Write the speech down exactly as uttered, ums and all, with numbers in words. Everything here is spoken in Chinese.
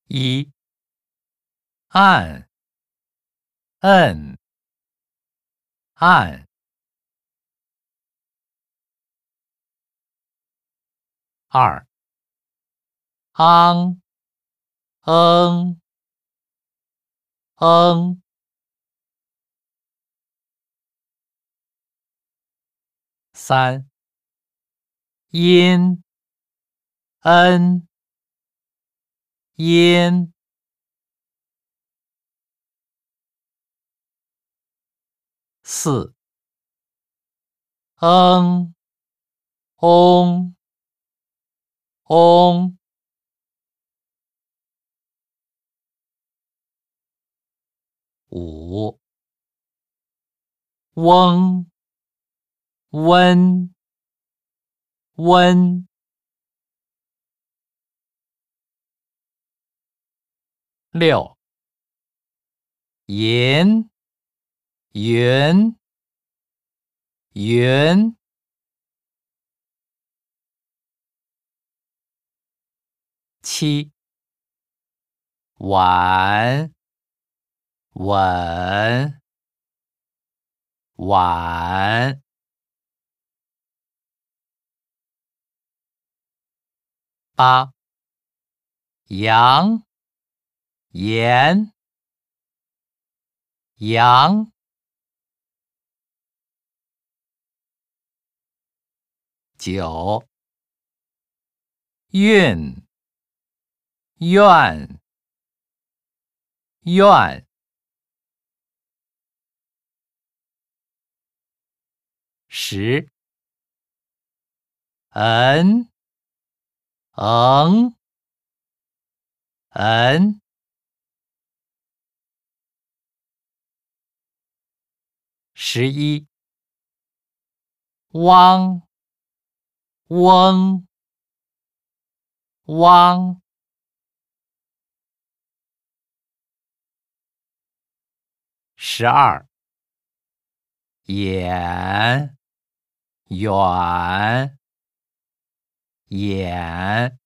一按摁按。二昂嗯嗯。三阴恩阴。四嗯嗡嗡。五嗡温温。六银云云。七晚稳晚。八阳盐阳。九运愿愿。十嗯嗯嗯。十一汪翁汪。十二眼远眼。